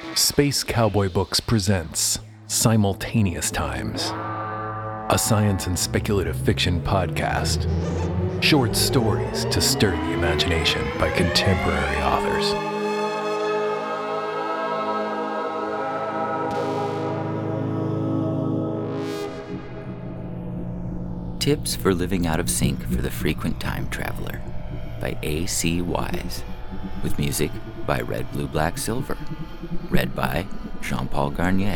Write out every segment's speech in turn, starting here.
Space Cowboy Books presents Simultaneous Times, a science and speculative fiction podcast. Short stories to stir the imagination by contemporary authors. Tips for Living Out of Sync for the Frequent Time Traveler by A.C. Wise, with music by Red Blue Black Silver, read by Jean-Paul Garnier.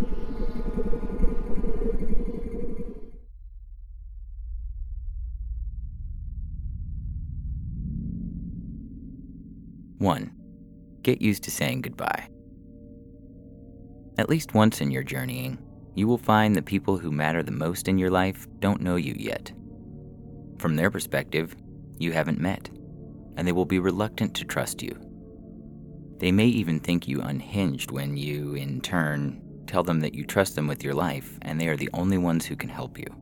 One, get used to saying goodbye. At least once in your journeying, you will find that people who matter the most in your life don't know you yet. From their perspective, you haven't met, and they will be reluctant to trust you. They may even think you unhinged when you, in turn, tell them that you trust them with your life and they are the only ones who can help you.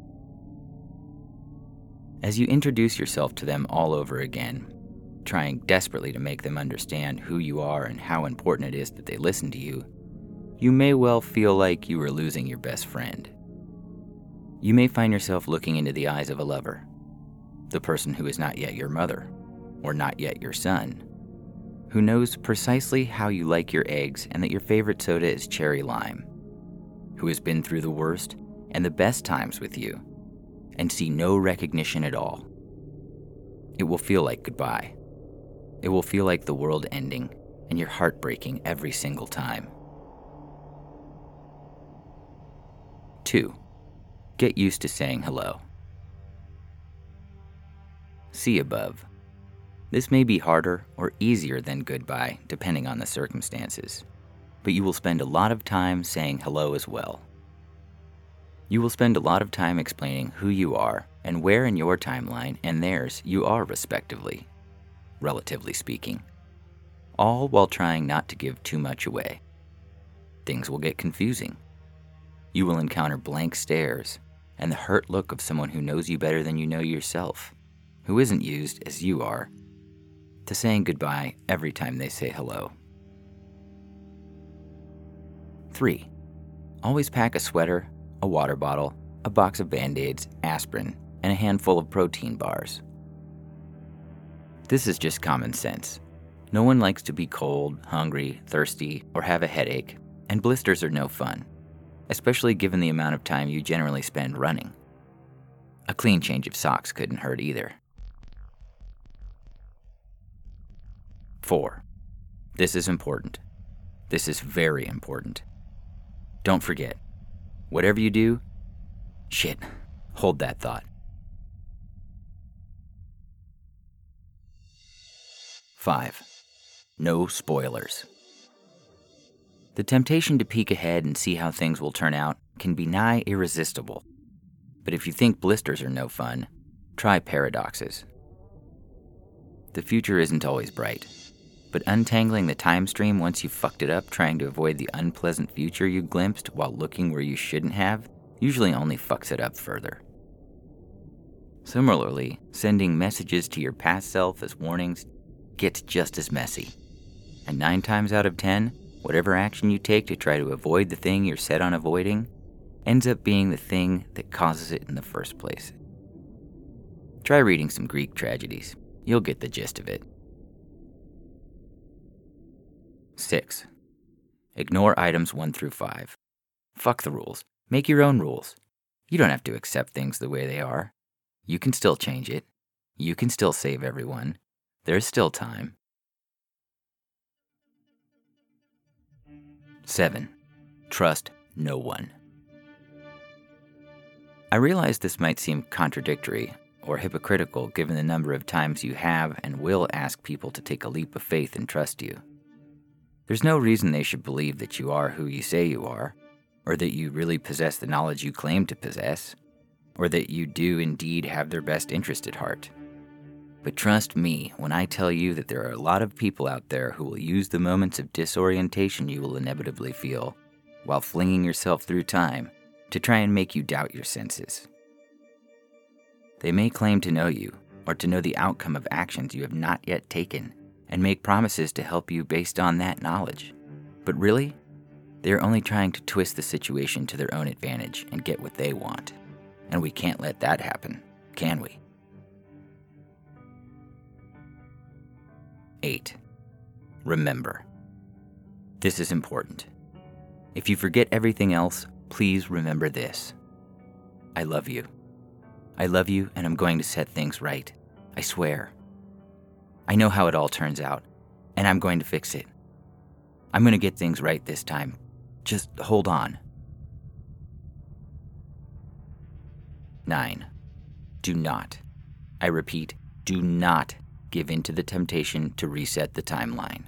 As you introduce yourself to them all over again, trying desperately to make them understand who you are and how important it is that they listen to you, you may well feel like you are losing your best friend. You may find yourself looking into the eyes of a lover, the person who is not yet your mother, or not yet your son, who knows precisely how you like your eggs and that your favorite soda is cherry lime, who has been through the worst and the best times with you, and see no recognition at all. It will feel like goodbye. It will feel like the world ending and your heart breaking every single time. 2. Get used to saying hello. See above. This may be harder or easier than goodbye, depending on the circumstances, but you will spend a lot of time saying hello as well. You will spend a lot of time explaining who you are and where in your timeline and theirs you are respectively, relatively speaking, all while trying not to give too much away. Things will get confusing. You will encounter blank stares and the hurt look of someone who knows you better than you know yourself, who isn't used, as you are, to saying goodbye every time they say hello. 3. Always pack a sweater, a water bottle, a box of Band-Aids, aspirin, and a handful of protein bars. This is just common sense. No one likes to be cold, hungry, thirsty, or have a headache, and blisters are no fun, especially given the amount of time you generally spend running. A clean change of socks couldn't hurt either. 4. This is important. This is very important. Don't forget, whatever you do, hold that thought. 5. No spoilers. The temptation to peek ahead and see how things will turn out can be nigh irresistible. But if you think blisters are no fun, try paradoxes. The future isn't always bright, but untangling the time stream once you've fucked it up trying to avoid the unpleasant future you glimpsed while looking where you shouldn't have usually only fucks it up further. Similarly, sending messages to your past self as warnings gets just as messy. And 9 times out of 10, whatever action you take to try to avoid the thing you're set on avoiding ends up being the thing that causes it in the first place. Try reading some Greek tragedies. You'll get the gist of it. 6. Ignore items 1 through 5. Fuck the rules. Make your own rules. You don't have to accept things the way they are. You can still change it. You can still save everyone. There's still time. 7. Trust no one. I realize this might seem contradictory or hypocritical given the number of times you have and will ask people to take a leap of faith and trust you. There's no reason they should believe that you are who you say you are, or that you really possess the knowledge you claim to possess, or that you do indeed have their best interest at heart. But trust me when I tell you that there are a lot of people out there who will use the moments of disorientation you will inevitably feel, while flinging yourself through time, to try and make you doubt your senses. They may claim to know you, or to know the outcome of actions you have not yet taken, and make promises to help you based on that knowledge. But really, they're only trying to twist the situation to their own advantage and get what they want. And we can't let that happen, can we? 8. Remember. This is important. If you forget everything else, please remember this. I love you. I love you, and I'm going to set things right. I swear. I know how it all turns out, and I'm going to fix it. I'm going to get things right this time. Just hold on. 9. Do not, I repeat, do not give in to the temptation to reset the timeline.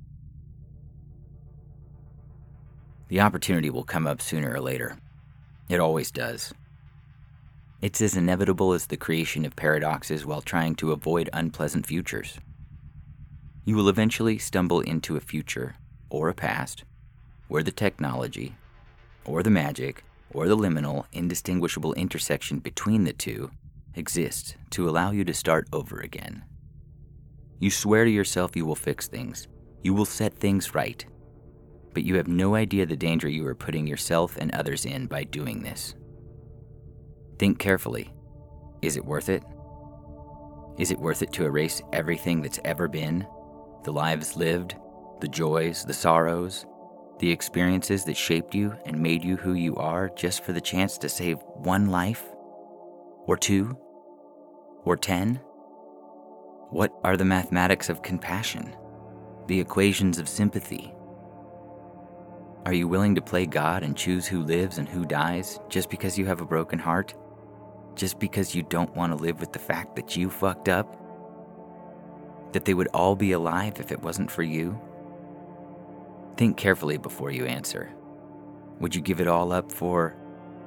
The opportunity will come up sooner or later. It always does. It's as inevitable as the creation of paradoxes while trying to avoid unpleasant futures. You will eventually stumble into a future, or a past, where the technology, or the magic, or the liminal, indistinguishable intersection between the two exists to allow you to start over again. You swear to yourself you will fix things. You will set things right. But you have no idea the danger you are putting yourself and others in by doing this. Think carefully. Is it worth it? Is it worth it to erase everything that's ever been? The lives lived, the joys, the sorrows, the experiences that shaped you and made you who you are just for the chance to save one life? Or 2? Or 10? What are the mathematics of compassion? The equations of sympathy? Are you willing to play God and choose who lives and who dies just because you have a broken heart? Just because you don't want to live with the fact that you fucked up? That they would all be alive if it wasn't for you? Think carefully before you answer. Would you give it all up for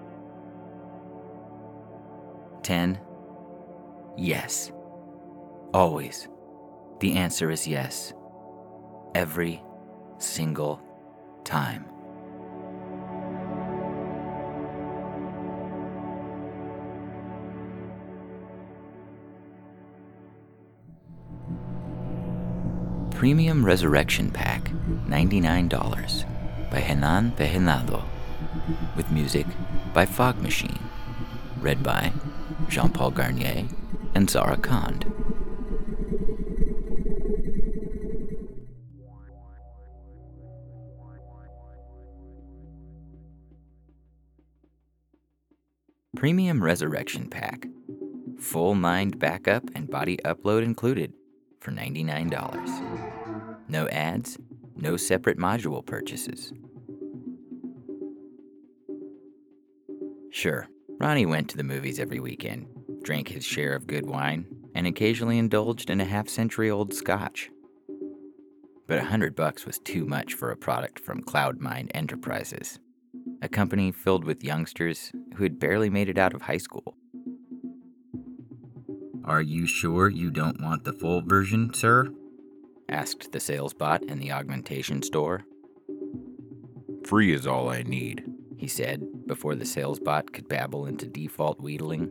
10? Yes. Always. The answer is yes. Every single time. Premium Resurrection Pack, $99, by Henan Pejenado, with music by Fog Machine, read by Jean-Paul Garnier and Zara Kand. Premium Resurrection Pack, full mind backup and body upload included, for $99. No ads, no separate module purchases. Sure, Ronnie went to the movies every weekend, drank his share of good wine, and occasionally indulged in a half-century-old scotch. But $100 was too much for a product from Cloudmind Enterprises, a company filled with youngsters who had barely made it out of high school. "Are you sure you don't want the full version, sir?" asked the sales bot in the augmentation store. "Free is all I need," he said, before the sales bot could babble into default wheedling.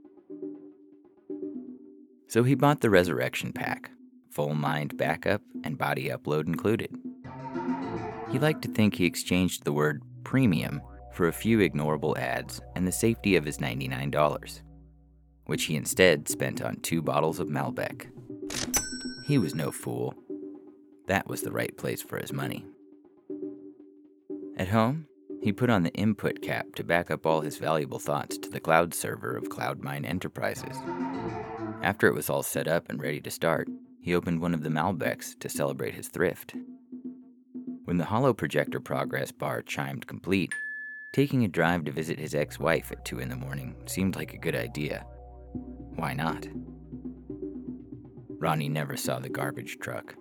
So he bought the Resurrection Pack, full mind backup and body upload included. He liked to think he exchanged the word premium for a few ignorable ads and the safety of his $99, which he instead spent on 2 bottles of Malbec. He was no fool. That was the right place for his money. At home, he put on the input cap to back up all his valuable thoughts to the cloud server of Cloudmind Enterprises. After it was all set up and ready to start, he opened one of the Malbecs to celebrate his thrift. When the holo projector progress bar chimed complete, taking a drive to visit his ex-wife at 2 a.m. seemed like a good idea. Why not? Ronnie never saw the garbage truck.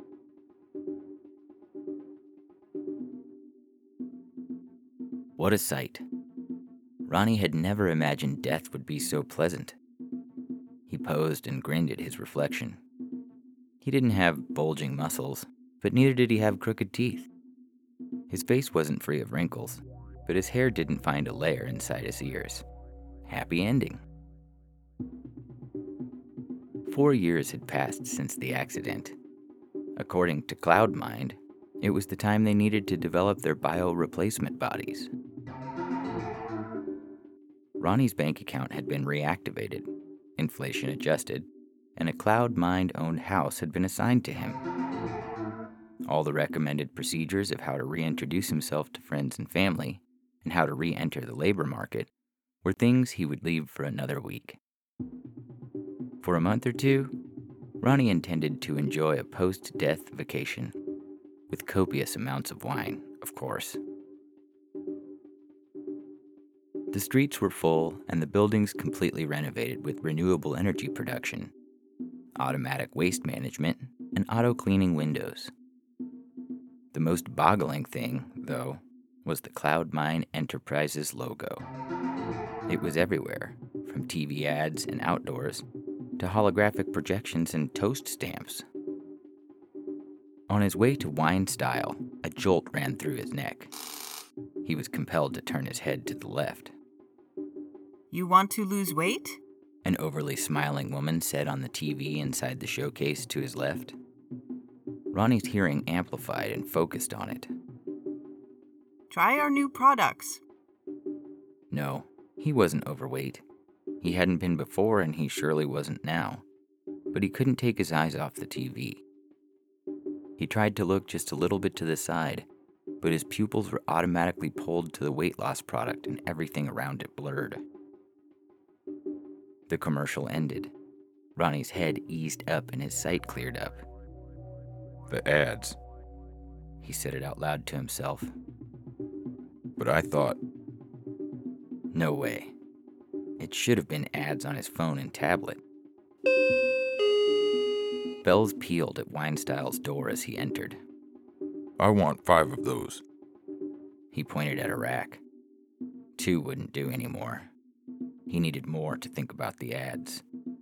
What a sight. Ronnie had never imagined death would be so pleasant. He posed and grinned at his reflection. He didn't have bulging muscles, but neither did he have crooked teeth. His face wasn't free of wrinkles, but his hair didn't find a lair inside his ears. Happy ending. 4 years had passed since the accident. According to Cloudmind, It was the time they needed to develop their bioreplacement bodies. Ronnie's bank account had been reactivated, inflation adjusted, and a CloudMind-owned house had been assigned to him. All the recommended procedures of how to reintroduce himself to friends and family, and how to re-enter the labor market, were things he would leave for another week. For a month or two, Ronnie intended to enjoy a post-death vacation, with copious amounts of wine, of course. The streets were full and the buildings completely renovated with renewable energy production, automatic waste management, and auto-cleaning windows. The most boggling thing, though, was the CloudMind Enterprises logo. It was everywhere, from TV ads and outdoors to holographic projections and toast stamps. On his way to Wine Style, a jolt ran through his neck. He was compelled to turn his head to the left. "You want to lose weight?" An overly smiling woman said on the TV inside the showcase to his left. Ronnie's hearing amplified and focused on it. "Try our new products." No, he wasn't overweight. He hadn't been before, and he surely wasn't now. But he couldn't take his eyes off the TV. He tried to look just a little bit to the side, but his pupils were automatically pulled to the weight loss product and everything around it blurred. The commercial ended. Ronnie's head eased up and his sight cleared up. "The ads," He said it out loud to himself. "But I thought..." No way. It should have been ads on his phone and tablet. Bells pealed at Wine Style's door as he entered. "I want 5 of those." He pointed at a rack. 2 wouldn't do anymore. He needed more to think about the ads.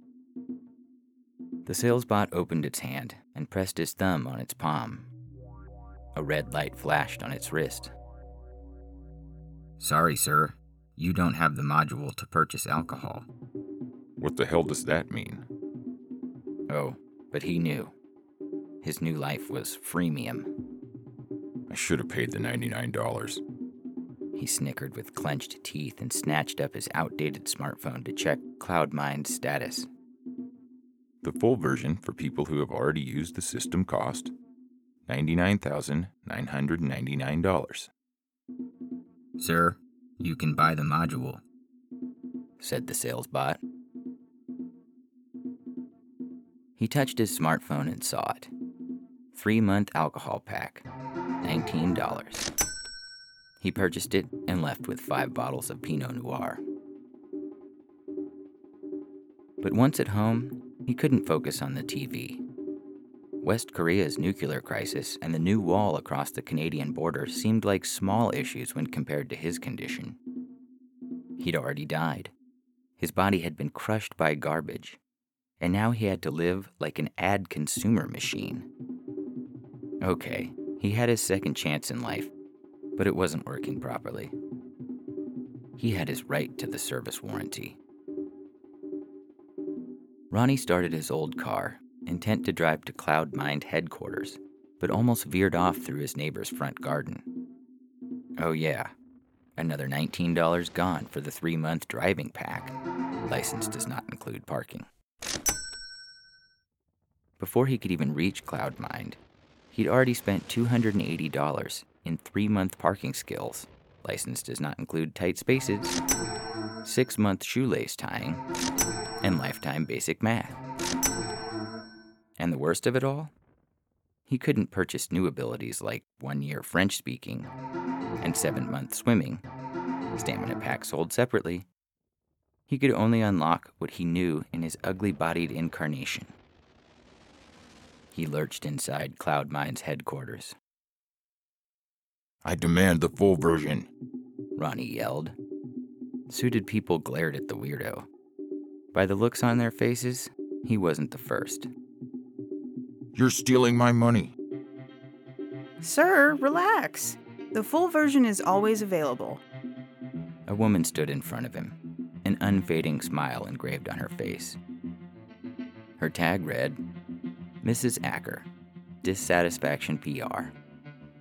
The salesbot opened its hand and pressed his thumb on its palm. A red light flashed on its wrist. "Sorry, sir. You don't have the module to purchase alcohol." "What the hell does that mean?" Oh, but he knew. His new life was freemium. "I should have paid the $99. He snickered with clenched teeth and snatched up his outdated smartphone to check CloudMind's status. The full version for people who have already used the system cost $99,999. "Sir, you can buy the module," said the salesbot. He touched his smartphone and saw it. 3-month alcohol pack, $19. He purchased it and left with 5 bottles of Pinot Noir. But once at home, he couldn't focus on the TV. West Korea's nuclear crisis and the new wall across the Canadian border seemed like small issues when compared to his condition. He'd already died. His body had been crushed by garbage, and now he had to live like an ad consumer machine. Okay, he had his second chance in life, but it wasn't working properly. He had his right to the service warranty. Ronnie started his old car, intent to drive to CloudMind headquarters, but almost veered off through his neighbor's front garden. Oh yeah, another $19 gone for the 3-month driving pack. License does not include parking. Before he could even reach CloudMind, he'd already spent $280 in 3-month parking skills. License does not include tight spaces, 6-month shoelace tying, and lifetime basic math. And the worst of it all? He couldn't purchase new abilities like 1-year French speaking and 7-month swimming, stamina packs sold separately. He could only unlock what he knew in his ugly-bodied incarnation. He lurched inside CloudMind's headquarters. "I demand the full version," Ronnie yelled. Suited people glared at the weirdo. By the looks on their faces, he wasn't the first. "You're stealing my money." "Sir, relax. The full version is always available." A woman stood in front of him, an unfading smile engraved on her face. Her tag read, "Mrs. Acker, Dissatisfaction PR.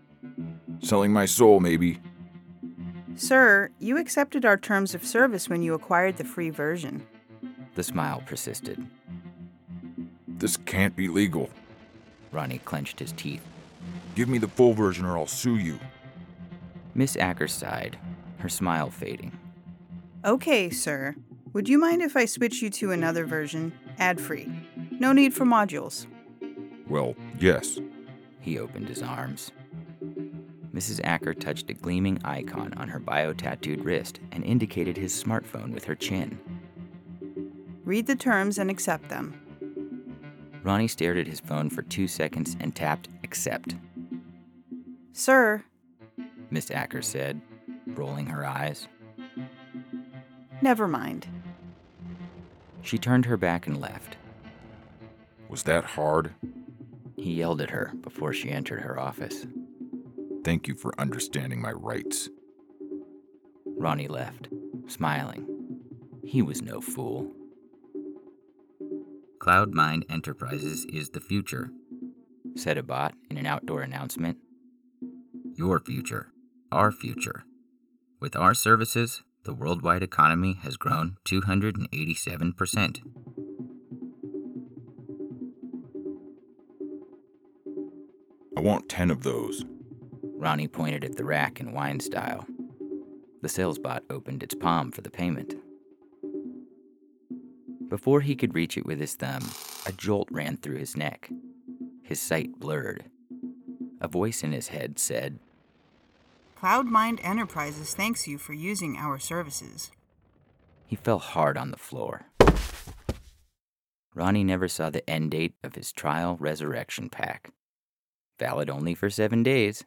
Selling my soul, maybe. Sir, you accepted our terms of service when you acquired the free version. The smile persisted. This can't be legal. Ronnie clenched his teeth. Give me the full version or I'll sue you. Miss Acker sighed, her smile fading. Okay, sir. Would you mind if I switch you to another version, ad-free? No need for modules. Well, yes. He opened his arms. Mrs. Acker touched a gleaming icon on her bio-tattooed wrist and indicated his smartphone with her chin. Read the terms and accept them. Ronnie stared at his phone for 2 seconds and tapped accept. Sir, Miss Acker said, rolling her eyes. never mind. She turned her back and left. Was that hard? He yelled at her before she entered her office. Thank you for understanding my rights. Ronnie left, smiling. He was no fool. CloudMind Enterprises is the future, said a bot in an outdoor announcement. Your future, our future. With our services, the worldwide economy has grown 287%. I want 10 of those. Ronnie pointed at the rack in wine style. The sales bot opened its palm for the payment. Before he could reach it with his thumb, a jolt ran through his neck. His sight blurred. A voice in his head said, CloudMind Enterprises thanks you for using our services. He fell hard on the floor. Ronnie never saw the end date of his trial resurrection pack. Valid only for 7 days.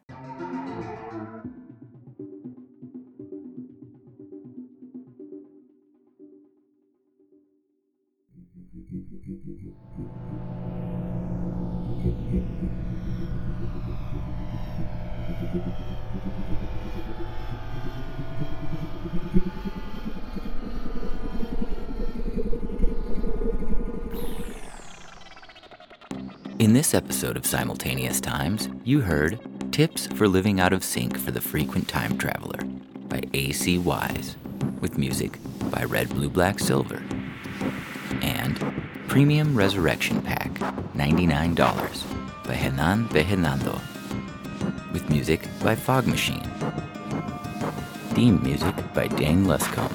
In this episode of Simultaneous Times, you heard Tips for Living Out of Sync for the Frequent Time Traveler by A.C. Wise, with music by Red Blue Black Silver, and Premium Resurrection Pack, $99 by Hernan Bejenando, with music by Fog Machine. Theme music by Dane Luscombe.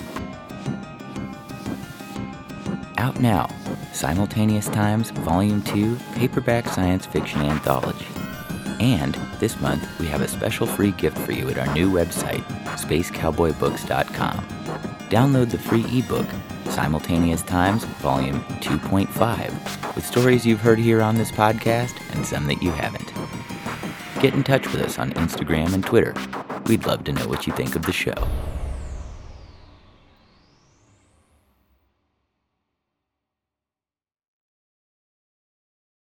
Out now, Simultaneous Times Volume 2 Paperback Science Fiction Anthology. And this month, we have a special free gift for you at our new website, spacecowboybooks.com. Download the free ebook, Simultaneous Times Volume 2.5, with stories you've heard here on this podcast and some that you haven't. Get in touch with us on Instagram and Twitter. We'd love to know what you think of the show.